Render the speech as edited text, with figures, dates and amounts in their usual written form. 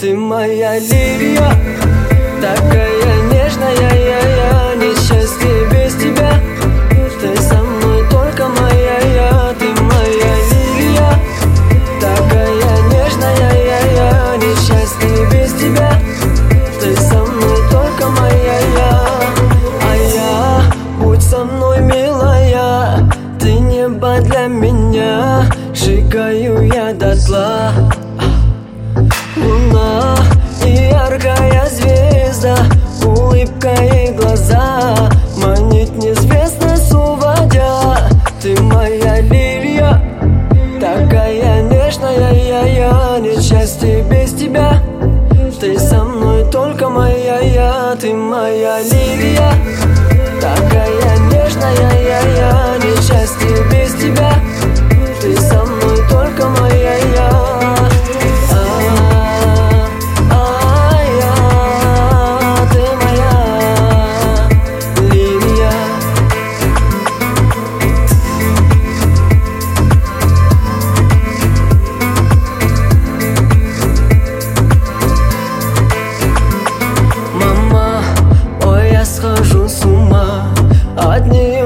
Ты моя лилия, такая нежная, я несчастье без тебя. Ты со мной только моя, ты моя лилия, такая нежная, я несчастье без тебя. Ты со мной только моя, а я, будь со мной, милая, ты небо для меня, сжигаю я дотла. Луна и яркая звезда, улыбка и глаза, манит неизвестность уводя. Ты моя лилия, такая нежная, я несчастье без тебя. Ты со мной только моя, ты моя лилия, такая нежная, я несчастье без тебя. Ты со мной только моя, схожу с ума от нее.